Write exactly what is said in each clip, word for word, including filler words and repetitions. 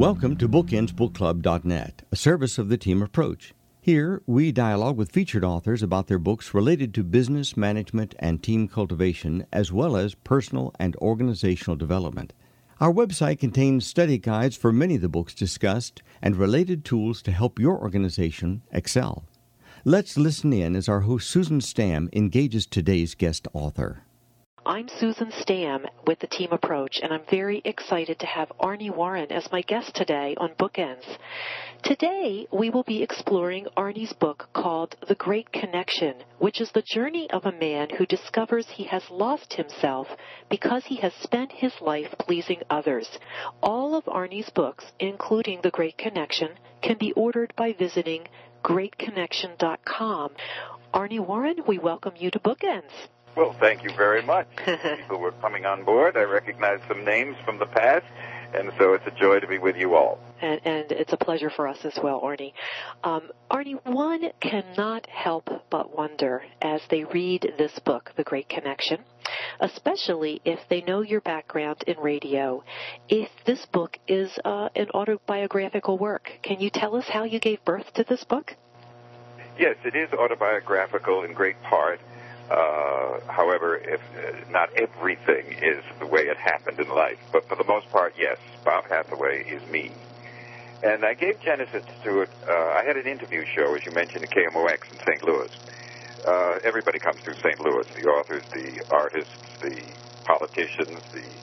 Welcome to bookends book club dot net, a service of the Team Approach. Here, we dialogue with featured authors about their books related to business, management, and team cultivation, as well as personal and organizational development. Our website contains study guides for many of the books discussed and related tools to help your organization excel. Let's listen in as our host Susan Stamm engages today's guest author. I'm Susan Stamm with the Team Approach, and I'm very excited to have Arnie Warren as my guest today on Bookends. Today, we will be exploring Arnie's book called The Great Connection, which is the journey of a man who discovers he has lost himself because he has spent his life pleasing others. All of Arnie's books, including The Great Connection, can be ordered by visiting great connection dot com. Arnie Warren, we welcome you to Bookends. Well, thank you very much. People were coming on board. I recognize some names from the past, and so it's a joy to be with you all. And, and it's a pleasure for us as well, Arnie. Um, Arnie, one cannot help but wonder as they read this book, The Great Connection, especially if they know your background in radio, if this book is uh, an autobiographical work. Can you tell us how you gave birth to this book? Yes, it is autobiographical in great part. Uh, however, if uh, not everything is the way it happened in life, but for the most part, yes, Bob Hathaway is me. And I gave genesis to it. Uh, I had an interview show, as you mentioned, at K M O X in Saint Louis. Uh, everybody comes through Saint Louis, the authors, the artists, the politicians,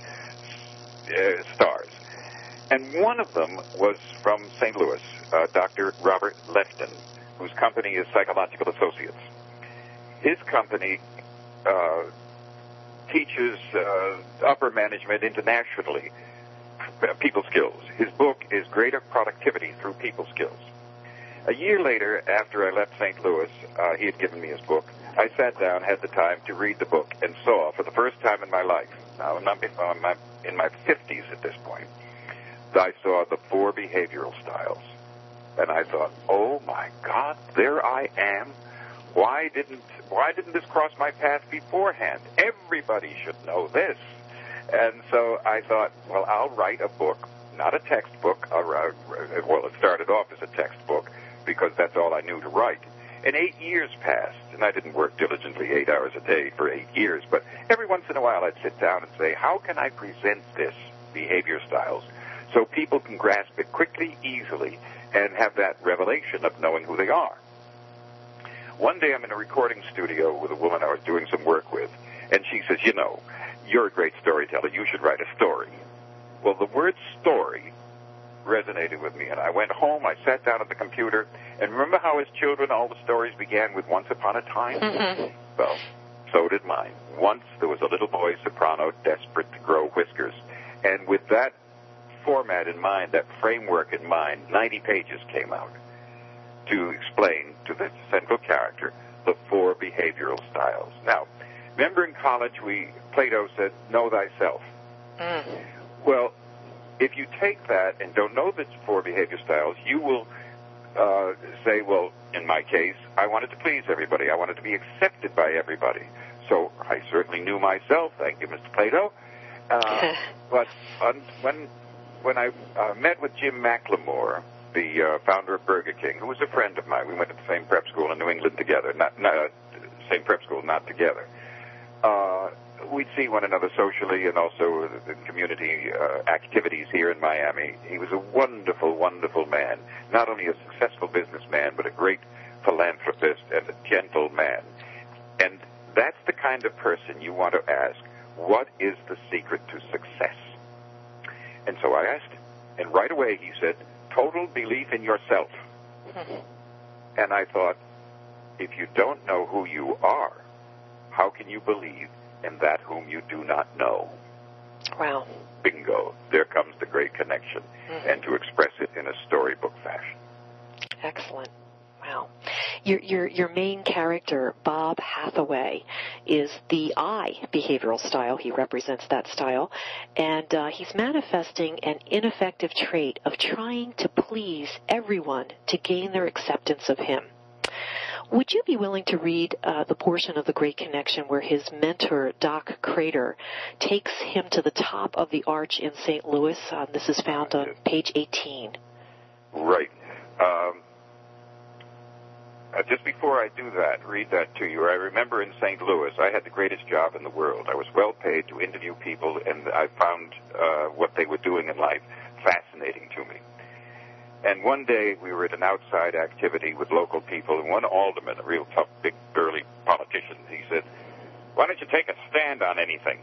the uh, stars. And one of them was from Saint Louis, uh, Doctor Robert Lefton, whose company is Psychological Associates. His company uh, teaches uh, upper management internationally uh, people skills. His book is Greater Productivity Through People Skills. A year later, after I left Saint Louis, uh, he had given me his book. I sat down, had the time to read the book, and saw, for the first time in my life, now I'm in my fifties at this point, I saw the four behavioral styles. And I thought, oh my God, there I am. Why didn't why didn't this cross my path beforehand? Everybody should know this. And so I thought, well, I'll write a book, not a textbook. I'll write, well, it started off as a textbook because that's all I knew to write. And eight years passed, and I didn't work diligently eight hours a day for eight years, but every once in a while I'd sit down and say, how can I present this, behavior styles, so people can grasp it quickly, easily, and have that revelation of knowing who they are? One day I'm in a recording studio with a woman I was doing some work with, and she says, you know, you're a great storyteller. You should write a story. Well, the word story resonated with me, and I went home, I sat down at the computer, and remember how as children all the stories began with Once Upon a Time? Mm-hmm. Well, so did mine. Once there was a little boy soprano desperate to grow whiskers, and with that format in mind, that framework in mind, ninety pages came out to explain to the central character the four behavioral styles. Now, remember in college we Plato said, know thyself. Mm. Well, if you take that and don't know the four behavior styles, you will uh, say, well, in my case, I wanted to please everybody. I wanted to be accepted by everybody. So I certainly knew myself. Thank you, Mister Plato. Uh, but on, when when I uh, met with Jim McLemore, the uh, founder of Burger King, who was a friend of mine. We went to the same prep school in New England together, not, not uh, same prep school, not together. Uh, we'd see one another socially and also the community uh, activities here in Miami. He was a wonderful, wonderful man, not only a successful businessman, but a great philanthropist and a gentle man. And that's the kind of person you want to ask, what is the secret to success? And so I asked him, and right away he said, total belief in yourself. Mm-hmm. And I thought, if you don't know who you are, how can you believe in that whom you do not know? Wow. Bingo. There comes the great connection. Mm-hmm. And to express it in a storybook fashion. Excellent. Wow. Your, your, your main character, Bob Hathaway, is the I behavioral style. He represents that style. And uh, he's manifesting an ineffective trait of trying to please everyone to gain their acceptance of him. Would you be willing to read uh, the portion of The Great Connection where his mentor, Doc Crater, takes him to the top of the arch in Saint Louis? Uh, this is found on page eighteen. Right. Um, uh, just before I do that, read that to you. I remember in Saint Louis, I had the greatest job in the world. I was well paid to interview people, and I found uh, what they were doing in life fascinating to me. And one day we were at an outside activity with local people, and one alderman, a real tough, big, burly politician, he said, "Why don't you take a stand on anything?"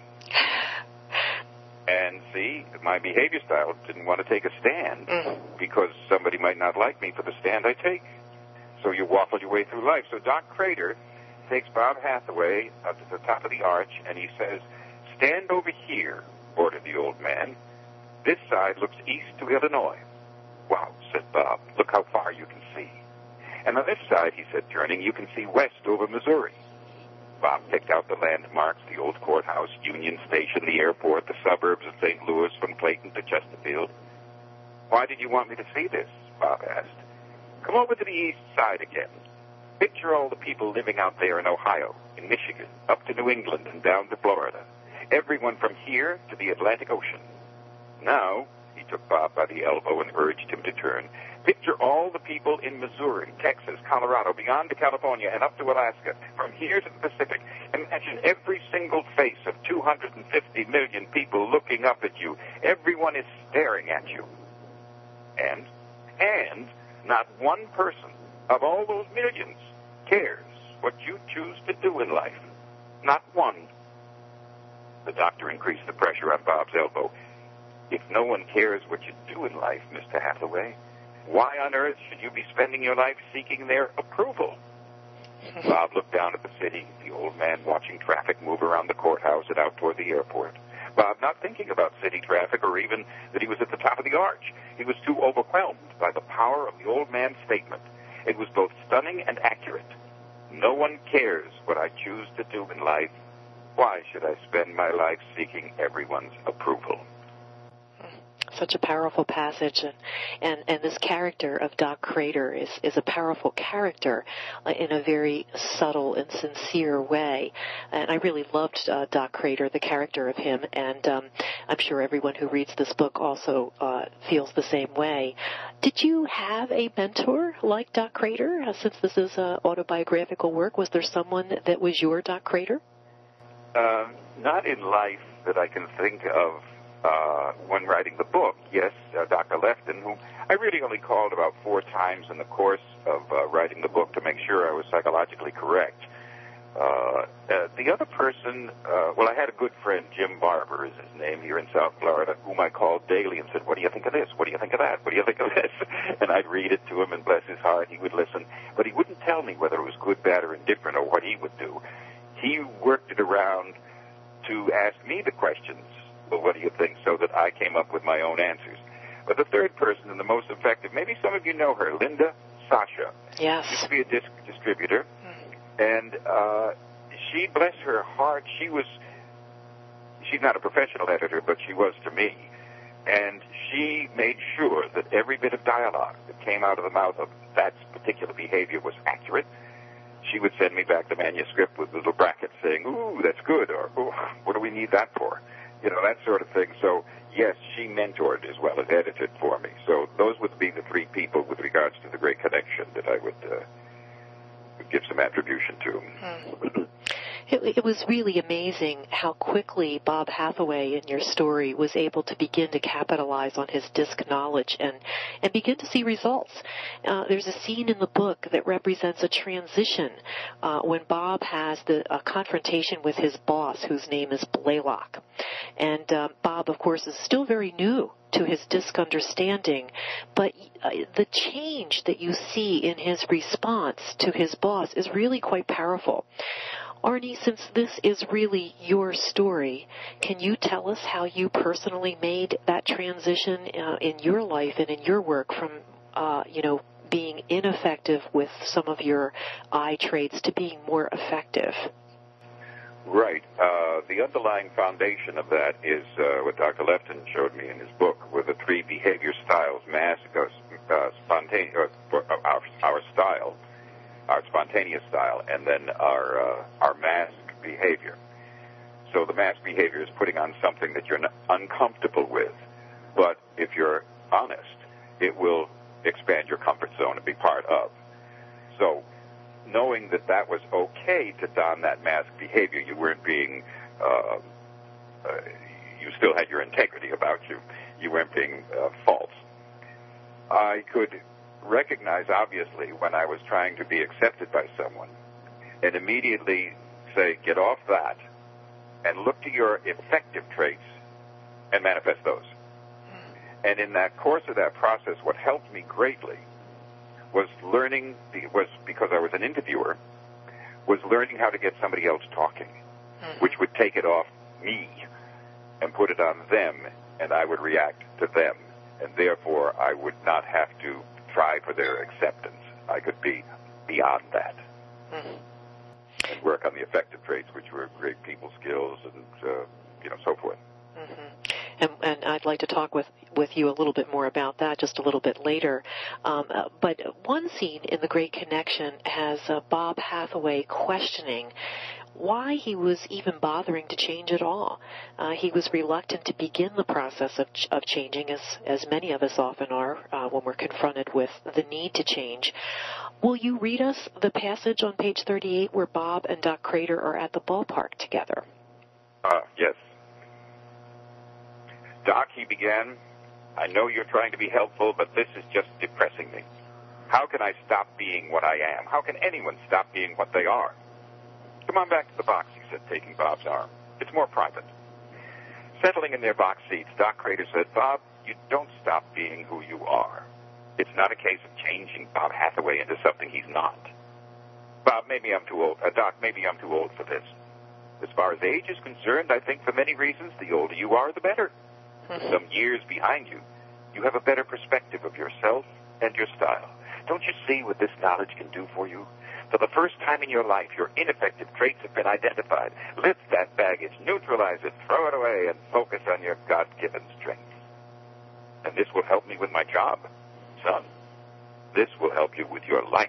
And see, my behavior style didn't want to take a stand mm. because somebody might not like me for the stand I take. So you waffle your way through life. So Doc Crater takes Bob Hathaway up to the top of the arch, and he says, "Stand over here," ordered the old man. "This side looks east to Illinois." "Wow," said Bob, "look how far you can see." "And on this side," he said, turning, "you can see west over Missouri." Bob picked out the landmarks, the old courthouse, Union Station, the airport, the suburbs of Saint Louis from Clayton to Chesterfield. "Why did you want me to see this?" Bob asked. "Come over to the east side again. Picture all the people living out there in Ohio, in Michigan, up to New England and down to Florida. Everyone from here to the Atlantic Ocean. Now," he took Bob by the elbow and urged him to turn, "picture all the people in Missouri, Texas, Colorado, beyond to California, and up to Alaska, from here to the Pacific. Imagine every single face of two hundred fifty million people looking up at you. Everyone is staring at you. And, and not one person of all those millions cares what you choose to do in life. Not one." The doctor increased the pressure on Bob's elbow. "If no one cares what you do in life, Mister Hathaway, why on earth should you be spending your life seeking their approval?" Bob looked down at the city, the old man watching traffic move around the courthouse and out toward the airport. Bob not thinking about city traffic or even that he was at the top of the arch. He was too overwhelmed by the power of the old man's statement. It was both stunning and accurate. No one cares what I choose to do in life. Why should I spend my life seeking everyone's approval? Such a powerful passage, and, and, and this character of Doc Crater is, is a powerful character uh, in a very subtle and sincere way. And I really loved uh, Doc Crater, the character of him, and um, I'm sure everyone who reads this book also uh, feels the same way. Did you have a mentor like Doc Crater? Uh, since this is uh, autobiographical work, was there someone that was your Doc Crater? Uh, not in life that I can think of. Uh, when writing the book, yes, uh, Doctor Lefton, whom I really only called about four times in the course of uh, writing the book to make sure I was psychologically correct. Uh, uh, the other person, uh, well, I had a good friend, Jim Barber is his name, here in South Florida, whom I called daily and said, "What do you think of this? What do you think of that? What do you think of this?" And I'd read it to him, and bless his heart, he would listen. But he wouldn't tell me whether it was good, bad, or indifferent, or what he would do. He worked it around to ask me the questions. "Well, what do you think?" so that I came up with my own answers. But the third person and the most effective, maybe some of you know her, Linda Sasha. Yes. She used to be a disc distributor. Mm. And uh, she, bless her heart, she was, she's not a professional editor, but she was to me. And she made sure that every bit of dialogue that came out of the mouth of that particular behavior was accurate. She would send me back the manuscript with little brackets saying, "Ooh, that's good," or "Ooh, what do we need that for?" You know, that sort of thing. So, yes, she mentored as well as edited for me. So those would be the three people with regards to The Great Connection that I would, uh, would give some attribution to. Mm. It, it was really amazing how quickly Bob Hathaway in your story was able to begin to capitalize on his disc knowledge and, and begin to see results. Uh, there's a scene in the book that represents a transition uh, when Bob has the a confrontation with his boss, whose name is Blaylock. And uh, Bob, of course, is still very new to his disc understanding, but uh, the change that you see in his response to his boss is really quite powerful. Arnie, since this is really your story, can you tell us how you personally made that transition uh, in your life and in your work from, uh, you know, being ineffective with some of your eye traits to being more effective? Right. Uh, the underlying foundation of that is uh, what Doctor Lefton showed me in his book, were the three behavior styles: mask, uh, uh, spontaneous, uh, our, our style, our spontaneous style, and then our uh, our mask behavior. So the mask behavior is putting on something that you're not uncomfortable with, but if you're honest, it will expand your comfort zone and be part of. So knowing that that was okay to don that mask behavior, you weren't being, uh, uh, you still had your integrity about you. You weren't being uh, false. I could recognize, obviously, when I was trying to be accepted by someone, and immediately say, get off that, and look to your effective traits and manifest those. And in that course of that process, what helped me greatly was learning, the, was because I was an interviewer, was learning how to get somebody else talking, mm-hmm. which would take it off me and put it on them, and I would react to them. And therefore, I would not have to try for their acceptance. I could be beyond that. Mm-hmm. And work on the effective traits, which were great people skills and, uh, you know, so forth. Mm-hmm. And, and I'd like to talk with, with you a little bit more about that just a little bit later. Um, uh, but one scene in The Great Connection has uh, Bob Hathaway questioning why he was even bothering to change at all. Uh, he was reluctant to begin the process of, ch- of changing, as, as many of us often are uh, when we're confronted with the need to change. Will you read us the passage on page thirty-eight where Bob and Doc Crater are at the ballpark together? Uh, yes. Doc, he began, I know you're trying to be helpful, but this is just depressing me. How can I stop being what I am? How can anyone stop being what they are? Come on back to the box, he said, taking Bob's arm. It's more private. Settling in their box seats, Doc Crater said, Bob, you don't stop being who you are. It's not a case of changing Bob Hathaway into something he's not. Bob, maybe I'm too old. Uh, Doc, maybe I'm too old for this. As far as age is concerned, I think for many reasons, the older you are, the better. Some years behind you, you have a better perspective of yourself and your style. Don't you see what this knowledge can do for you? For the first time in your life, your ineffective traits have been identified. Lift that baggage, neutralize it, throw it away, and focus on your God-given strength. And this will help me with my job. Son, this will help you with your life.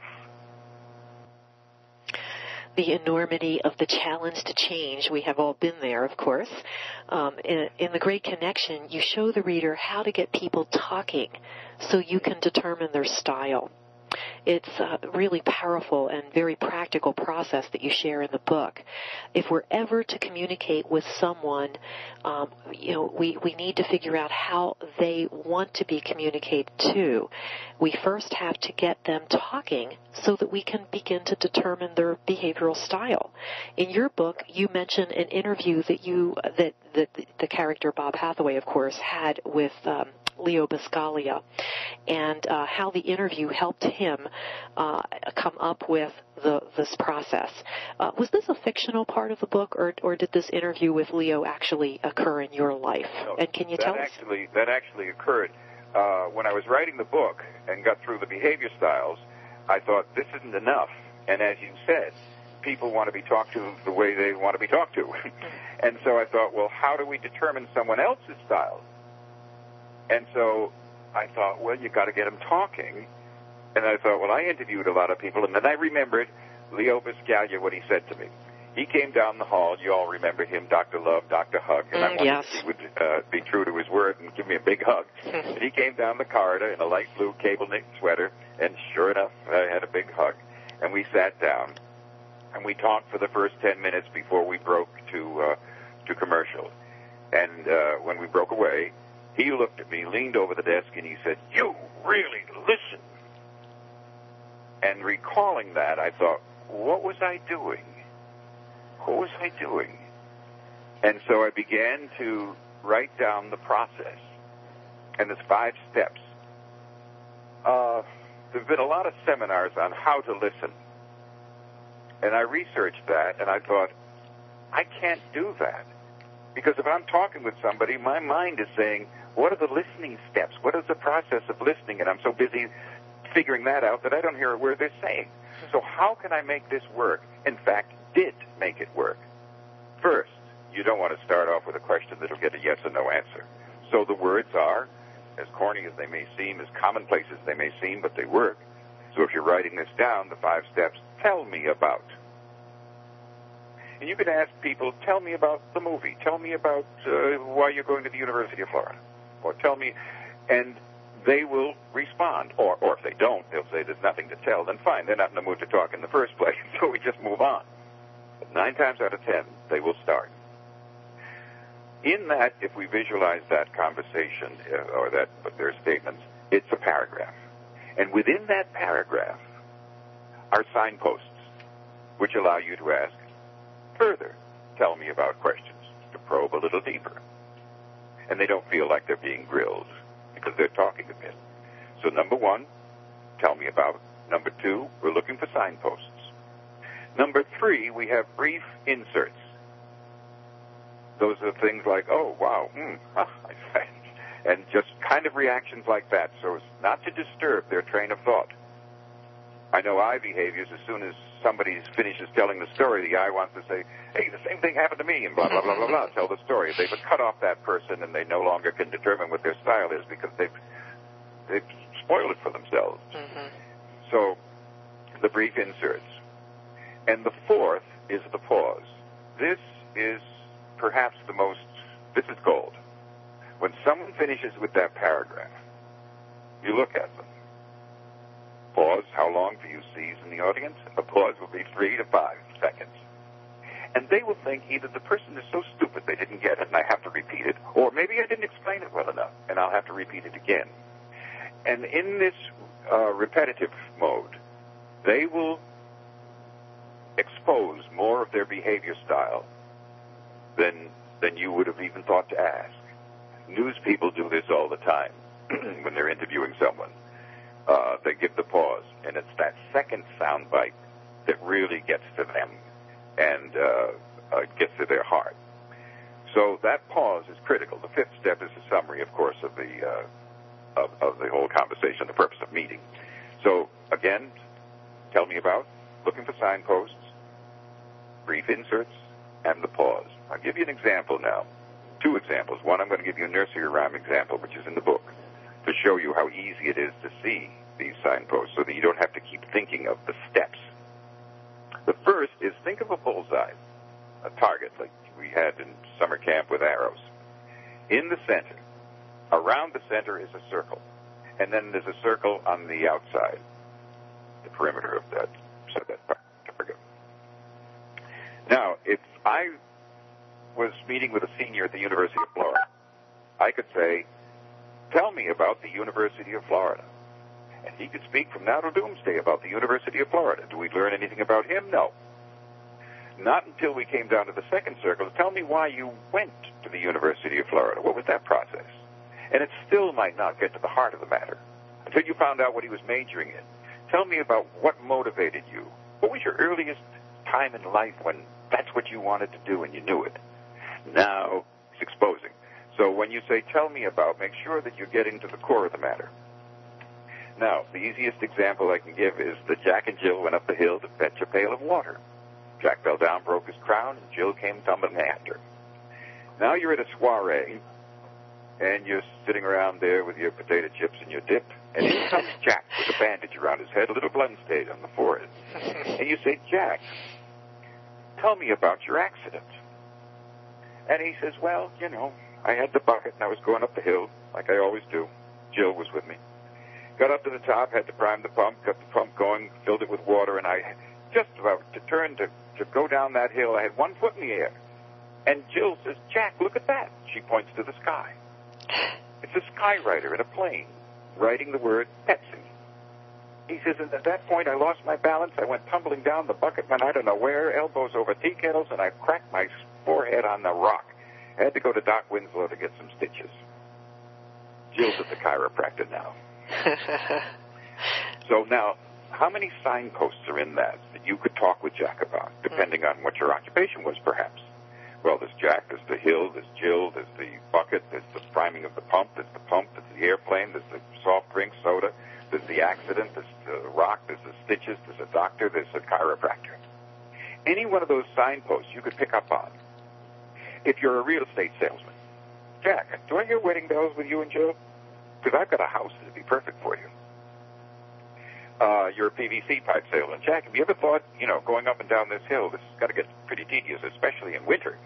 The enormity of the challenge to change. We have all been there, of course. Um, in, in The Great Connection, you show the reader how to get people talking so you can determine their style. It's a really powerful and very practical process that you share in the book. If we're ever to communicate with someone, um, you know, we, we need to figure out how they want to be communicated to. We first have to get them talking so that we can begin to determine their behavioral style. In your book, you mention an interview that you that, that the character Bob Hathaway, of course, had with um, Leo Buscaglia, and uh, how the interview helped him uh, come up with the, this process. Uh, was this a fictional part of the book, or, or did this interview with Leo actually occur in your life? No, and can you that tell us? Actually, that actually occurred. Uh, when I was writing the book and got through the behavior styles, I thought, this isn't enough. And as you said, people want to be talked to the way they want to be talked to. And so I thought, well, how do we determine someone else's style? And so I thought, well, you got to get them talking. And I thought, well, I interviewed a lot of people, and then I remembered Leo Buscaglia, what he said to me. He came down the hall. You all remember him, Doctor Love, Doctor Hug, and mm, I wanted yes. he would uh, be true to his word and give me a big hug. And he came down the corridor in a light blue cable-knit sweater, and sure enough, I had a big hug. And we sat down, and we talked for the first ten minutes before we broke to uh, to commercial. And uh, when we broke away, he looked at me, leaned over the desk, and he said, you really listen. And recalling that, I thought, what was I doing? What was I doing? And so I began to write down the process. And there's five steps. Uh, there have been a lot of seminars on how to listen. And I researched that, and I thought, I can't do that. Because if I'm talking with somebody, my mind is saying, what are the listening steps? What is the process of listening? And I'm so busy figuring that out that I don't hear a word they're saying. So how can I make this work? In fact, did make it work. First, you don't want to start off with a question that'll get a yes or no answer. So the words are, as corny as they may seem, as commonplace as they may seem, but they work. So if you're writing this down, the five steps, tell me about. And you can ask people, tell me about the movie. Tell me about uh, why you're going to the University of Florida. Or tell me, and they will respond. Or, or if they don't, they'll say there's nothing to tell. Then fine, they're not in the mood to talk in the first place, so we just move on. But nine times out of ten, they will start. In that, if we visualize that conversation uh, or that their statements, it's a paragraph. And within that paragraph are signposts, which allow you to ask further, tell me about questions, to probe a little deeper. And they don't feel like they're being grilled because they're talking a bit. So number one, tell me about. Number two, we're looking for signposts. Number three, we have brief inserts. Those are things like, oh, wow, hmm, huh, and just kind of reactions like that, so as not to disturb their train of thought. I know eye behaviors, as soon as somebody finishes telling the story, the eye wants to say, hey, the same thing happened to me, and blah, blah, blah, blah, blah, tell the story. They've cut off that person, and they no longer can determine what their style is because they've, they've spoiled it for themselves. Mm-hmm. So, the brief inserts. And the fourth is the pause. This is perhaps the most, this is gold. When someone finishes with that paragraph, you look at them. Pause, how long do you seize in the audience? A pause will be three to five seconds. And they will think either the person is so stupid they didn't get it and I have to repeat it, or maybe I didn't explain it well enough and I'll have to repeat it again. And in this uh, repetitive mode, they will expose more of their behavior style than than you would have even thought to ask. News people do this all the time when they're interviewing someone. Uh, they give the pause, and it's that second soundbite that really gets to them and uh, uh, gets to their heart. So that pause is critical. The fifth step is a summary, of course, of the uh, of, of the whole conversation, the purpose of meeting. So again, tell me about looking for signposts, brief inserts, and the pause. I'll give you an example now. Two examples. One, I'm going to give you a nursery rhyme example, which is in the book, to show you how easy it is to see these signposts so that you don't have to keep thinking of the steps. The first is think of a bullseye, a target like we had in summer camp with arrows. In the center, around the center is a circle, and then there's a circle on the outside, the perimeter of that, so that target. Now, if I was meeting with a senior at the University of Florida, I could say, tell me about the University of Florida. And he could speak from now to doomsday about the University of Florida. Do we learn anything about him? No. Not until we came down to the second circle. Tell me why you went to the University of Florida. What was that process? And it still might not get to the heart of the matter until you found out what he was majoring in. Tell me about what motivated you. What was your earliest time in life when that's what you wanted to do and you knew it? Now it's exposing. So when you say, tell me about, make sure that you're getting to the core of the matter. Now, the easiest example I can give is that Jack and Jill went up the hill to fetch a pail of water. Jack fell down, broke his crown, and Jill came tumbling after. Now you're at a soiree, and you're sitting around there with your potato chips and your dip, and in comes Jack with a bandage around his head, a little blood stain on the forehead. And you say, Jack, tell me about your accident. And he says, well, you know, I had the bucket, and I was going up the hill, like I always do. Jill was with me. Got up to the top, had to prime the pump, got the pump going, filled it with water, and I just about to turn to, to go down that hill. I had one foot in the air. And Jill says, Jack, look at that. She points to the sky. It's a skywriter in a plane writing the word Pepsi. He says, and at that point I lost my balance. I went tumbling down. The bucket went I don't know where, elbows over tea kettles, and I cracked my forehead on the rock. I had to go to Doc Winslow to get some stitches. Jill's at the chiropractor now. So now, how many signposts are in that that you could talk with Jack about, depending on what your occupation was, perhaps? Well, there's Jack, there's the hill, there's Jill, there's the bucket, there's the priming of the pump, there's the pump, there's the airplane, there's the soft drink, soda, there's the accident, there's the rock, there's the stitches, there's a doctor, there's a chiropractor. Any one of those signposts you could pick up on. If you're a real estate salesman, Jack, do I hear wedding bells with you and Jill? Because I've got a house that would be perfect for you. uh, you're a P V C pipe salesman. Jack, have you ever thought, you know, going up and down this hill, this has got to get pretty tedious, especially in winter.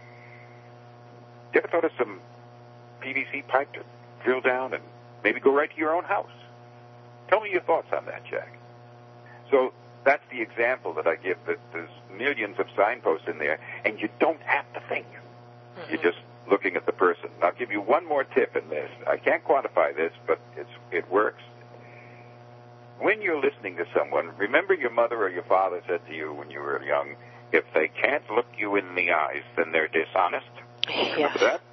You ever thought of some P V C pipe to drill down and maybe go right to your own house? Tell me your thoughts on that, Jack. So that's the example that I give, that there's millions of signposts in there, and you don't have to think. Mm-hmm. You're just looking at the person. I'll give you one more tip in this. I can't quantify this, but it's, it works. When you're listening to someone, remember your mother or your father said to you when you were young, if they can't look you in the eyes, then they're dishonest. Yeah. Remember that?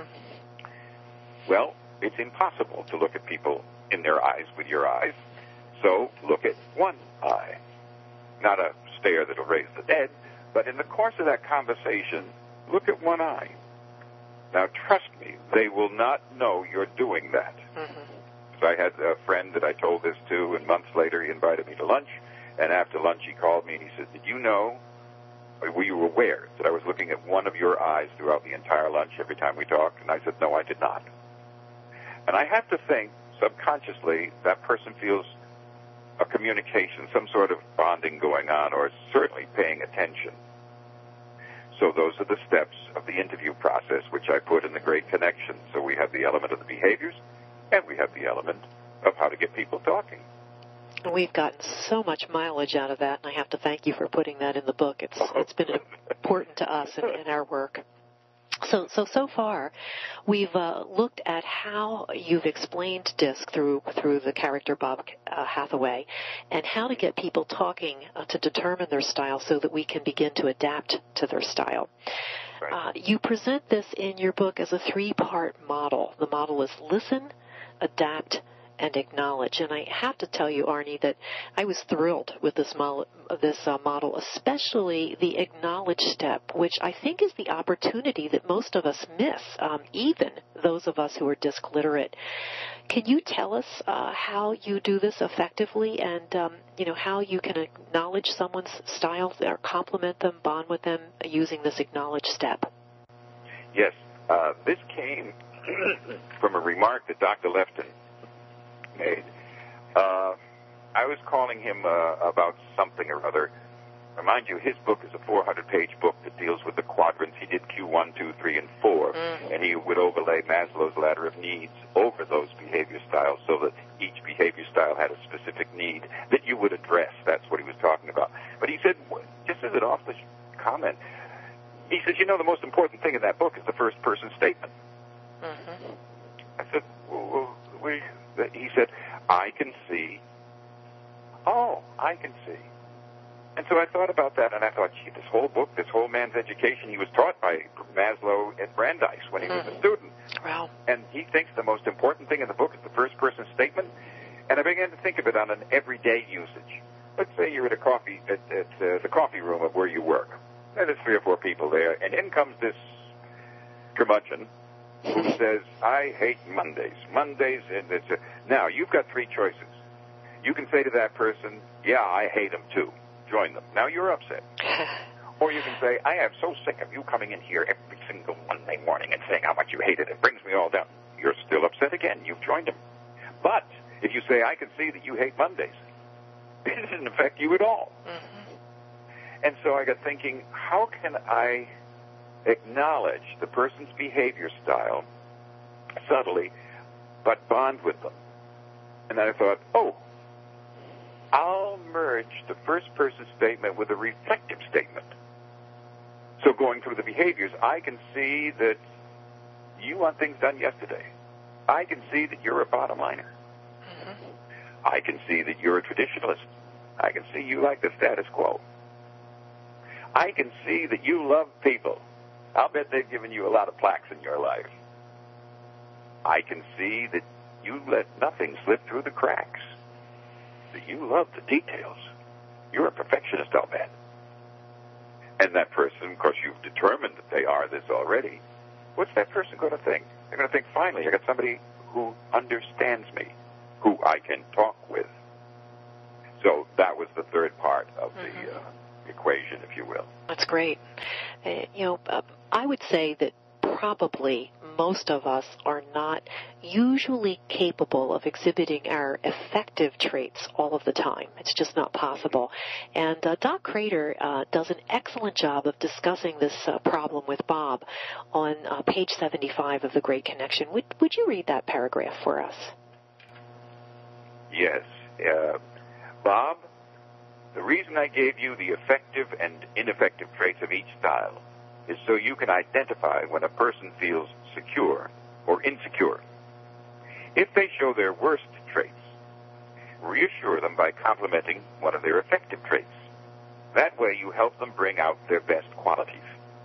Mm-hmm. Well, it's impossible to look at people in their eyes with your eyes, so look at one eye. Not a stare that'll raise the dead, but in the course of that conversation, look at one eye. Now, trust me, they will not know you're doing that. Mm-hmm. So I had a friend that I told this to, and months later he invited me to lunch, and after lunch he called me and he said, did you know, or were you aware that I was looking at one of your eyes throughout the entire lunch every time we talked? And I said, no, I did not. And I have to think, subconsciously, that person feels a communication, some sort of bonding going on, or certainly paying attention. So those are the steps of the interview process, which I put in the Great Connection. So we have the element of the behaviors, and we have the element of how to get people talking. We've gotten so much mileage out of that, and I have to thank you for putting that in the book. It's it's been important to us in, in our work. So, so, so far, we've uh, looked at how you've explained DISC through through the character Bob uh, Hathaway, and how to get people talking uh, to determine their style so that we can begin to adapt to their style. Right. Uh, you present this in your book as a three-part model. The model is listen, adapt, and acknowledge. And I have to tell you, Arnie, that I was thrilled with this model, this uh, model, especially the acknowledge step, which I think is the opportunity that most of us miss, um, even those of us who are DISC literate. Can you tell us uh, how you do this effectively, and um, you know, how you can acknowledge someone's style or compliment them, bond with them using this acknowledge step? Yes, uh, this came from a remark that Doctor Lefton made. Uh, I was calling him uh, about something or other. Remind you, his book is a four hundred page book that deals with the quadrants. He did Q one, two, three, and four, mm. and he would overlay Maslow's ladder of needs over those behavior styles so that each behavior style had a specific need that you would address. That's what he was talking about. But he said, just as an off-the comment, he says, you know, the most important thing in that book is the first-person statement. Mm-hmm. I said, well, we... He said, I can see. Oh, I can see. And so I thought about that, and I thought, gee, this whole book, this whole man's education, he was taught by Maslow at Brandeis when he was a student. Wow. And he thinks the most important thing in the book is the first-person statement. And I began to think of it on an everyday usage. Let's say you're at a coffee, at, at uh, the coffee room of where you work. And there's three or four people there, and in comes this curmudgeon who says, I hate Mondays. Mondays, and it's a... Now, you've got three choices. You can say to that person, yeah, I hate them too. Join them. Now you're upset. Or you can say, I am so sick of you coming in here every single Monday morning and saying how much you hate it. It brings me all down. You're still upset again. You've joined them. But if you say, I can see that you hate Mondays, it doesn't affect you at all. Mm-hmm. And so I got thinking, how can I acknowledge the person's behavior style subtly, but bond with them? And then I thought, oh, I'll merge the first-person statement with a reflective statement. So going through the behaviors, I can see that you want things done yesterday. I can see that you're a bottom liner. Mm-hmm. I can see that you're a traditionalist. I can see you like the status quo. I can see that you love people. I'll bet they've given you a lot of plaques in your life. I can see that you let nothing slip through the cracks. That you love the details. You're a perfectionist, I'll bet. And that person, of course, you've determined that they are this already. What's that person going to think? They're going to think, finally, I got somebody who understands me, who I can talk with. So that was the third part of mm-hmm. the uh, equation, if you will. That's great. Uh, you know, uh, I would say that probably most of us are not usually capable of exhibiting our effective traits all of the time. It's just not possible. And uh, Doc Crater uh, does an excellent job of discussing this uh, problem with Bob on uh, page seventy-five of The Great Connection. Would, would you read that paragraph for us? Yes. Uh, Bob, the reason I gave you the effective and ineffective traits of each style is so you can identify when a person feels secure or insecure. If they show their worst traits, reassure them by complimenting one of their effective traits. That way you help them bring out their best qualities.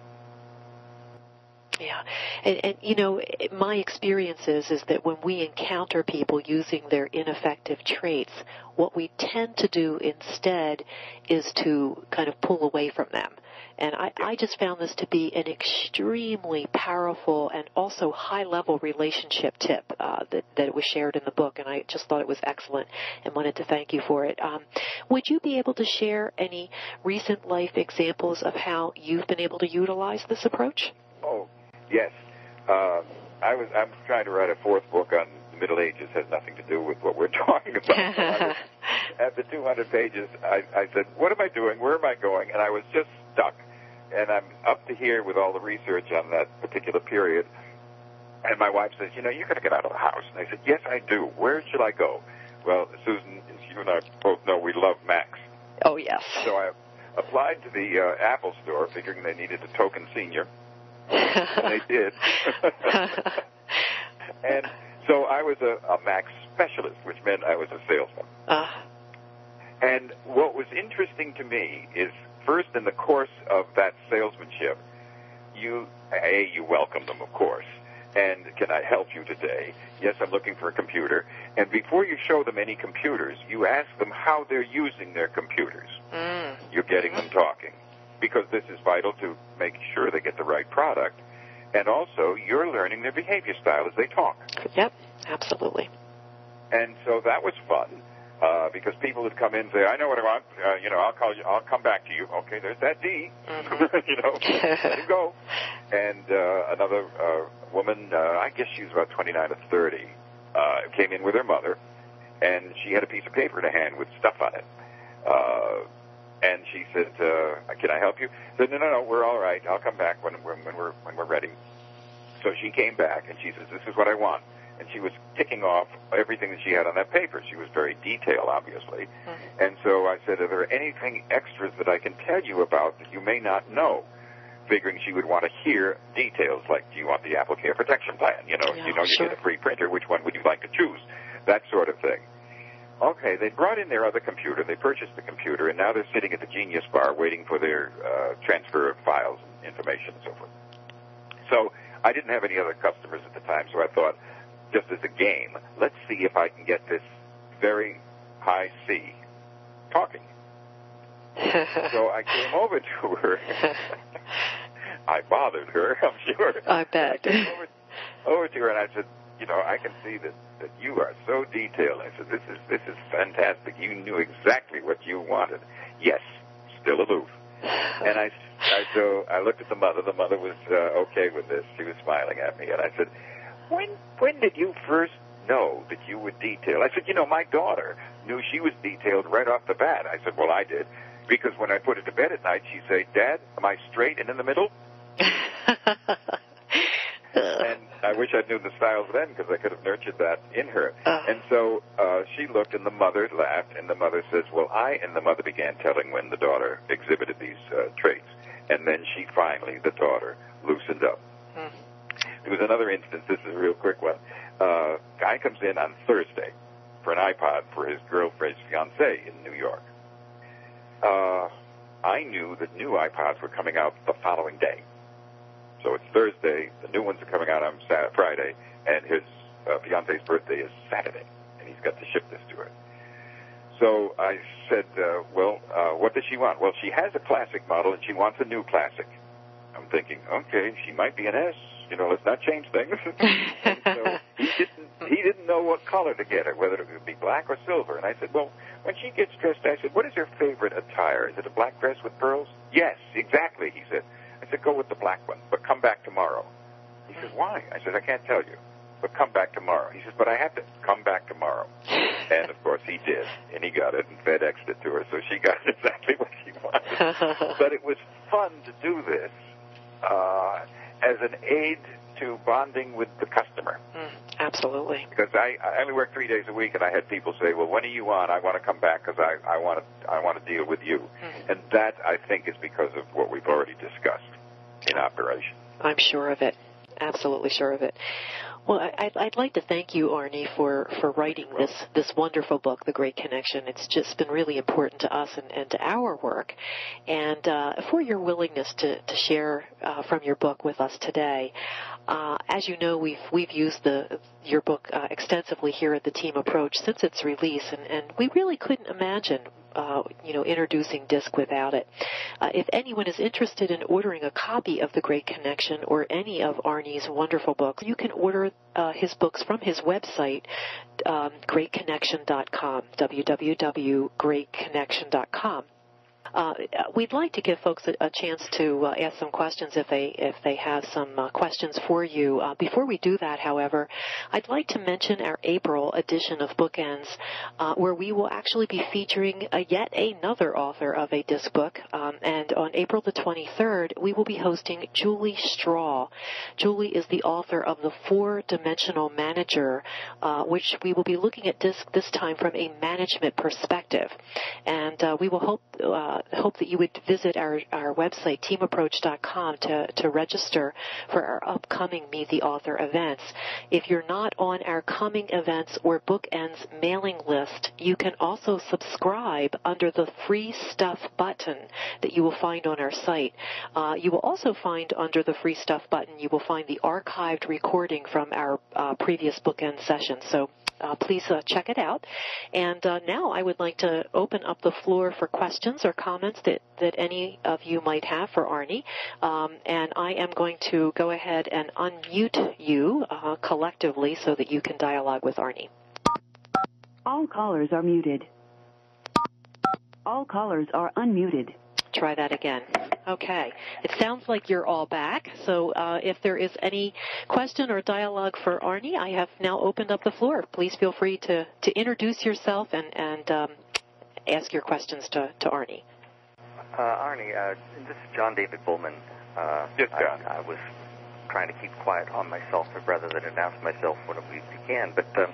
Yeah, and, and you know, my experience is, is that when we encounter people using their ineffective traits, what we tend to do instead is to kind of pull away from them. And I, I just found this to be an extremely powerful and also high-level relationship tip uh, that, that was shared in the book, and I just thought it was excellent and wanted to thank you for it. Um, would you be able to share any recent life examples of how you've been able to utilize this approach? Oh, yes. Uh, I was I'm trying to write a fourth book on the Middle Ages. Has nothing to do with what we're talking about. was, at the two hundred pages, I, I said, what am I doing? Where am I going? And I was just stuck. And I'm up to here with all the research on that particular period. And my wife says, you know, you got to get out of the house. And I said, yes, I do. Where should I go? Well, Susan, as you and I both know, we love Macs. Oh, yes. So I applied to the uh, Apple store, figuring they needed a token senior. And they did. And so I was a, a Mac specialist, which meant I was a salesman. Uh. And what was interesting to me is, first in the course of that salesmanship, you, A, you welcome them, of course. And can I help you today? Yes, I'm looking for a computer. And before you show them any computers, you ask them how they're using their computers. Mm. You're getting them talking, because this is vital to make sure they get the right product. And also, you're learning their behavior style as they talk. Yep, absolutely. And so that was fun, uh, because people would come in and say, I know what I want, uh, you know, I'll call you, I'll come back to you. Okay, there's that D, mm-hmm. you know, let him go. And uh, another uh, woman, uh, I guess she was about twenty-nine or thirty, uh, came in with her mother, and she had a piece of paper in her hand with stuff on it. Uh, and she said, uh, can I help you? I said, no, no, no, we're all right. I'll come back when, when, when, we're, when we're ready. So she came back, and she says, this is what I want. And she was ticking off everything that she had on that paper. She was very detailed, obviously. Mm-hmm. And so I said, are there anything extras that I can tell you about that you may not know? Figuring she would want to hear details, like, do you want the Apple Care Protection Plan? You know, yeah, you know, sure. you get a free printer. Which one would you like to choose? That sort of thing. Okay, they brought in their other computer. They purchased the computer, and now they're sitting at the Genius Bar waiting for their uh, transfer of files and information and so forth. So I didn't have any other customers at the time, so I thought, just as a game, let's see if I can get this very high C talking. So I came over to her. I bothered her, I'm sure. I bet. I came over, over to her, and I said, you know, I can see that, that you are so detailed. I said, this is this is fantastic. You knew exactly what you wanted. Yes, still aloof. And I, I so I looked at the mother. The mother was uh, okay with this. She was smiling at me, and I said, when when did you first know that you were detailed? I said, you know, my daughter knew she was detailed right off the bat. I said, well, I did. Because when I put her to bed at night, she'd say, Dad, am I straight and in the middle? And I wish I knew the styles then, because I could have nurtured that in her. Uh. And so uh, she looked, and the mother laughed, and the mother says, well, I, and the mother began telling when the daughter exhibited these uh, traits. And then she finally, the daughter, loosened up. Hmm. There was another instance, this is a real quick one. Uh, guy comes in on Thursday for an iPod for his girlfriend's fiancé in New York. Uh, I knew that new iPods were coming out the following day. So it's Thursday, the new ones are coming out on Saturday, Friday, and his uh, fiancé's birthday is Saturday, and he's got to ship this to her. So I said, uh, well, uh, what does she want? Well, she has a classic model, and she wants a new classic. I'm thinking, okay, she might be an S. You know, let's not change things. And so he didn't, he didn't know what color to get her, whether it would be black or silver. And I said, well, when she gets dressed, I said, what is her favorite attire? Is it a black dress with pearls? Yes, exactly, he said. I said, go with the black one, but come back tomorrow. He says, why? I said, I can't tell you, but come back tomorrow. He says, but I have to come back tomorrow. And, of course, he did, and he got it and FedExed it to her, so she got exactly what she wanted. But it was fun to do this uh, as an aid to bonding with the customer. Mm, absolutely. Because I, I only work three days a week, and I had people say, well, when are you on? I want to come back because I, I want to I want to deal with you. Mm-hmm. And that, I think, is because of what we've already discussed in operation. I'm sure of it. Absolutely sure of it. Well, I'd, I'd like to thank you, Arnie, for, for writing this, this wonderful book, The Great Connection. It's just been really important to us and, and to our work, and uh, for your willingness to, to share uh, from your book with us today. Uh, as you know, we've we've used the your book uh, extensively here at the Team Approach since its release, and, and we really couldn't imagine Uh, you know, introducing DISC without it. Uh, if anyone is interested in ordering a copy of The Great Connection or any of Arnie's wonderful books, you can order uh, his books from his website, um, great connection dot com, w w w dot great connection dot com. Uh, we'd like to give folks a, a chance to uh, ask some questions if they if they have some uh, questions for you. Uh, before we do that, however, I'd like to mention our April edition of Bookends, uh, where we will actually be featuring uh, yet another author of a DISC book. Um, and on April the twenty-third, we will be hosting Julie Straw. Julie is the author of The Four-Dimensional Manager, uh, which we will be looking at DISC this time from a management perspective. And uh, we will hope uh, hope that you would visit our, our website, team approach dot com, to, to register for our upcoming Meet the Author events. If you're not on our coming events or Bookends mailing list, you can also subscribe under the Free Stuff button that you will find on our site. Uh, you will also find under the Free Stuff button, you will find the archived recording from our uh, previous Bookend sessions. So Uh, please uh, check it out. And uh, now I would like to open up the floor for questions or comments that, that any of you might have for Arnie. Um, and I am going to go ahead and unmute you uh, collectively so that you can dialogue with Arnie. All callers are muted. All callers are unmuted. Try that again. Okay. It sounds like you're all back. So uh, if there is any question or dialogue for Arnie, I have now opened up the floor. Please feel free to, to introduce yourself and, and um, ask your questions to, to Arnie. Uh, Arnie, uh, this is John David Bullman. Uh, yes, John. I, I was trying to keep quiet on myself rather than announce myself when we began, but um,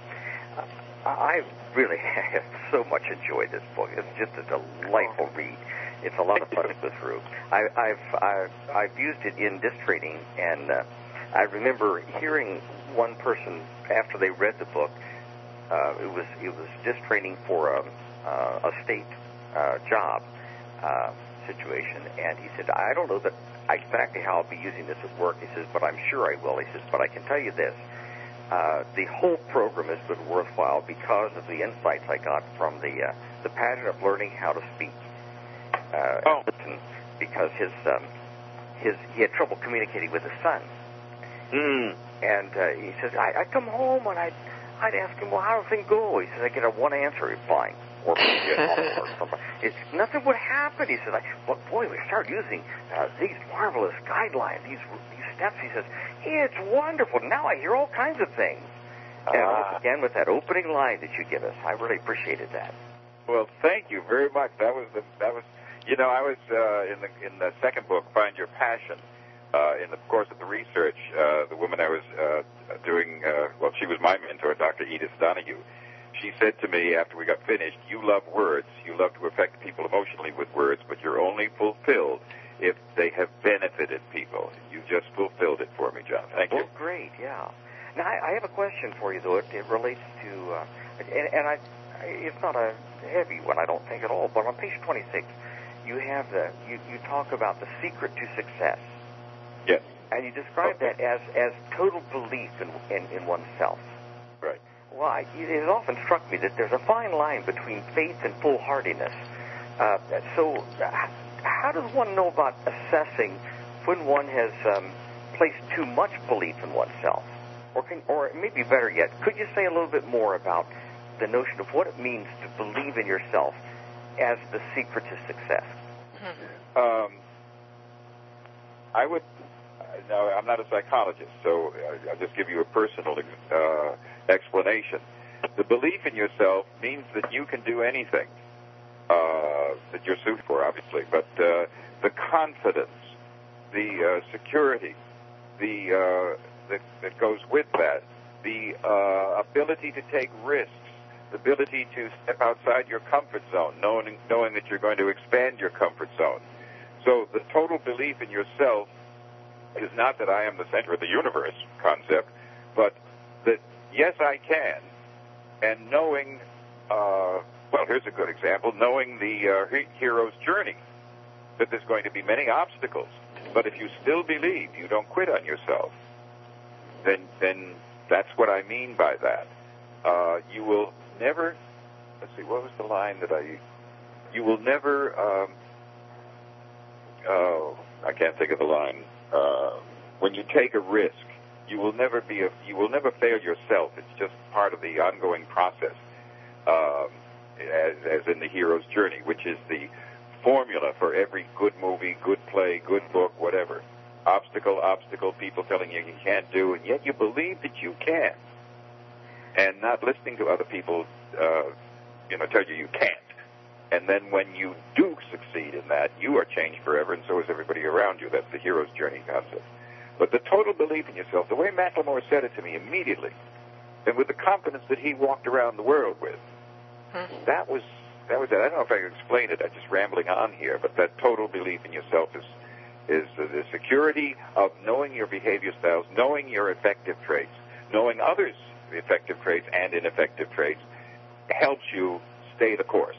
I really have so much enjoyed this book. It's just a delightful read. It's a lot of fun to go through. I, I've, I've I've used it in disc trading, and uh, I remember hearing one person after they read the book. Uh, it was it was disc trading for a uh, a state uh, job uh, situation, and he said, "I don't know that exactly how I'll be using this at work." He says, "But I'm sure I will." He says, "But I can tell you this: uh, the whole program has been worthwhile because of the insights I got from the uh, the pattern of learning how to speak." Uh, oh. Because his um, his he had trouble communicating with his son, mm. and uh, he says, I, I'd come home and I'd I'd ask him, well, how does things go? He says, I get a one answer, fine, or, or something. It's nothing would happen. He says, I, well, boy, we started using uh, these marvelous guidelines, these these steps. He says, it's wonderful. Now I hear all kinds of things. And uh, again, with that opening line that you give us, I really appreciated that. Well, thank you very much. That was the that was. You know, I was uh, in the in the second book, Find Your Passion. Uh, in the course of the research, uh, the woman I was uh, doing, uh, well, she was my mentor, Doctor Edith Donahue. She said to me after we got finished, "You love words. You love to affect people emotionally with words, but you're only fulfilled if they have benefited people." You just fulfilled it for me, John. Thank you. Well, great. Yeah. Now I, I have a question for you, though. It, it relates to, uh, and, and I, it's not a heavy one, I don't think at all. But on page twenty-six. You have the you, you talk about the secret to success. Yes. And you describe okay. that as, as total belief in, in, in oneself. Right. Well, I, it has often struck me that there's a fine line between faith and foolhardiness. Uh, so how does one know about assessing when one has um, placed too much belief in oneself? Or, can, or maybe better yet, could you say a little bit more about the notion of what it means to believe in yourself as the secret to success? Um, I would, now, I'm not a psychologist, so I'll just give you a personal uh, explanation. The belief in yourself means that you can do anything uh, that you're suited for, obviously, but uh, the confidence, the uh, security, the uh, that, that goes with that, the uh, ability to take risks, the ability to step outside your comfort zone, knowing, knowing that you're going to expand your comfort zone. So the total belief in yourself is not that I am the center of the universe concept, but that, yes, I can, and knowing, uh, well, here's a good example, knowing the uh, hero's journey, that there's going to be many obstacles, but if you still believe, you don't quit on yourself, then then that's what I mean by that. Uh, you will never, let's see, what was the line that I, you will never, um, oh, I can't think of the line. Uh, when you take a risk, you will never be a, you will never fail yourself. It's just part of the ongoing process, um, as, as in the hero's journey, which is the formula for every good movie, good play, good book, whatever. Obstacle, obstacle, people telling you you can't do, and yet you believe that you can. And not listening to other people, uh, you know, tell you you can't. And then when you do succeed in that, you are changed forever, and so is everybody around you. That's the hero's journey concept. But the total belief in yourself, the way Macklemore said it to me immediately, and with the confidence that he walked around the world with, mm-hmm. that was that was it. I don't know if I can explain it. I'm just rambling on here, but that total belief in yourself is is the security of knowing your behavior styles, knowing your effective traits, knowing others' effective traits and ineffective traits, helps you stay the course.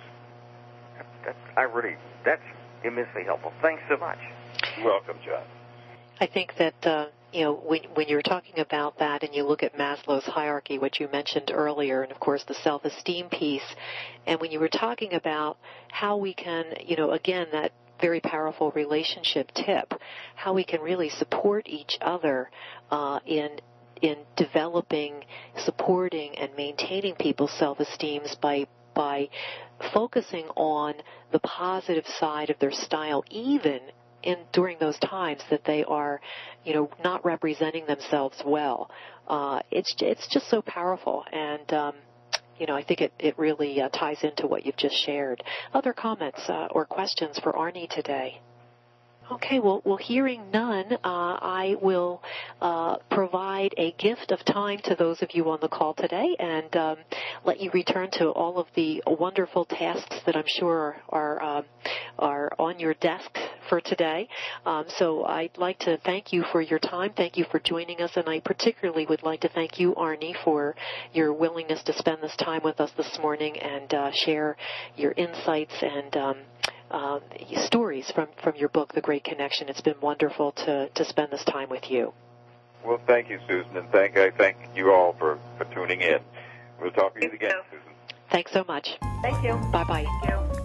That's, I really, that's immensely helpful. Thanks so much. You're welcome, John. I think that, uh, you know, when, when you're talking about that and you look at Maslow's hierarchy, which you mentioned earlier, and, of course, the self-esteem piece, and when you were talking about how we can, you know, again, that very powerful relationship tip, how we can really support each other uh, in in developing, supporting, and maintaining people's self-esteems by by focusing on the positive side of their style, even in during those times that they are, you know, not representing themselves well. Uh, it's it's just so powerful, and um, you know, I think it it really uh, ties into what you've just shared. Other comments uh, or questions for Arnie today? Okay, well, well, hearing none, uh, I will uh, provide a gift of time to those of you on the call today and um, let you return to all of the wonderful tasks that I'm sure are um, are on your desk for today. Um, so I'd like to thank you for your time. Thank you for joining us, and I particularly would like to thank you, Arnie, for your willingness to spend this time with us this morning and uh, share your insights and um, Um, stories from, from your book, The Great Connection. It's been wonderful to, to spend this time with you. Well, thank you, Susan, and thank I thank you all for, for tuning in. We'll talk to you again, Susan. Thanks so much. Thank you. Bye-bye. Thank you.